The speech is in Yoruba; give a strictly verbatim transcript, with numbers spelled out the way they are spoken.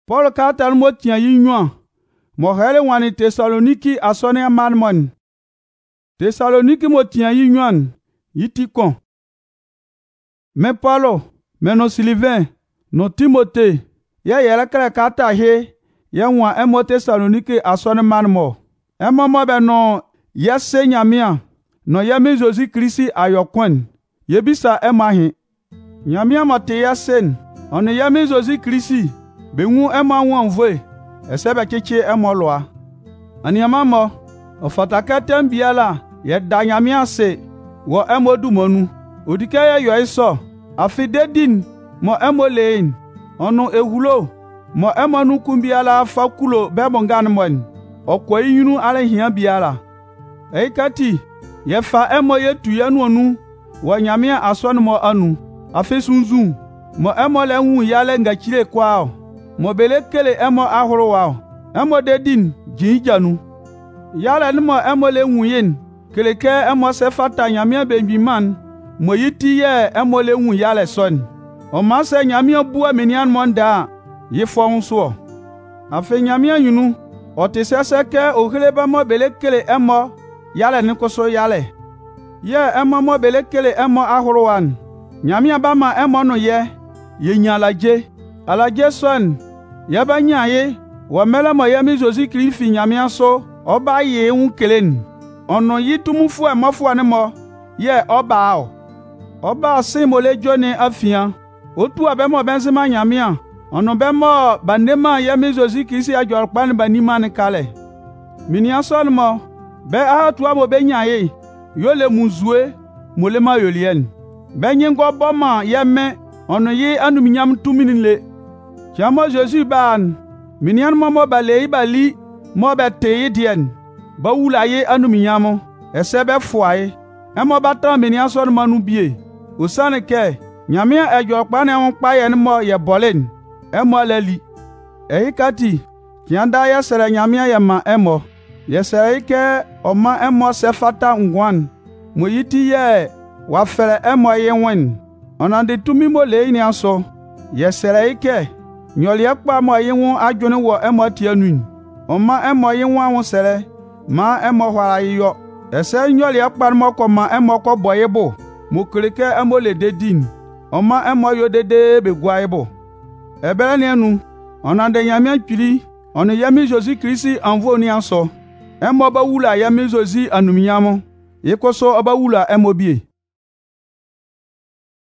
Paul katal mo tian yi nyuan. Mo hele wani Thessaloniki asone manmon. Thessaloniki mo tian yi nyuan. Yiti kon. Me Paulo, me no Sylvain, no Timothée, ya yele kele kata he, ya wan emo Thessaloniki asone manmo. Emo mo be no ya se nyamia, no ya mi Josi Krisi ayokwen. Yebisa ema he. Nyamia mo te ya sen, ono ya mi Josi Krisi, be nwu ema wan vwe, esebe cheche emo loa. Anyama mo, ofataka tembiala, ye da nyamia se, wo emo dumonu. Odike ya yo iso, afidedin, mo emo lein, ono ehulo, mo emo nukumbiala fakulo bebongan mwen, okwa yinu ale hiyan biala. Eikati, ye fa emo ye tuyanu onu, wa nyamia aswan mo anu, afisunzun, mo emo le nwu yale nga chile kwao, mo bele kele emo ahuru wao, emo dedin, jinjanu. Yale ni mo emo le nwu yin, kele ke emo se fata nyamia benbiman, mo yiti ye emo le nwu yale son. O ma se nyamia buwa minian monda, ye fon so. Afe nyamia yunu, o te sese ke o hileba mo bele kele emo, yale nikoso yale. Ye emo mo bele kele emo ahuruwan. Nyamia bama emo no ye, ye nyalaje. Alaje son, ye ba nyaye, wa mele mo ye mi Josi Krifi nyamia so, oba ye un kelen. Ono yitumu fu emo fu anemo, ye oba ao. Oba se mo le jone afian. Otu abemo benzema nyamia. Ono bemo bandema ye mi Josi Krisi ajorpan banima ne kale. Minia son mo, be a tuwa mo be nyaye, yo le muzue, mo le ma yolien. Be nyengo boma ye me, ono ye anu minyam tuminin le. Chamo Josi ban, minian mo mo bale ibali, mo be teye dien. Ba wula ye anu minyamo, esebe fwaye. Emo batan minian son manu bie. Usane ke, nyamia ejorpan e wonpa ye mo ye bolen. Emo leli. Eikati, kianda ya sere nyamia ye ma emo. Yesere ike oma emo se fata ngwan. Mo yiti ye wafere emo ye wen. Onande tumi mo le ini aso. Yesere ike nyoli ekpa mo ye won adwene wo emo tianun. Oma emo ye won awon sere. Ma emo hwara yo. Ese nyoli ekpa mo ko ma emo ko boyebo. Mo kreke emo le dedin. Oma emo yo dede be gwaibo. Ebele ni enu. Onande nyamia twili. Ono yami Josi Krisi anvo ni aso. Emo ba wula ya mi Josi anumiyamo. Yekoso aba wula emo bie.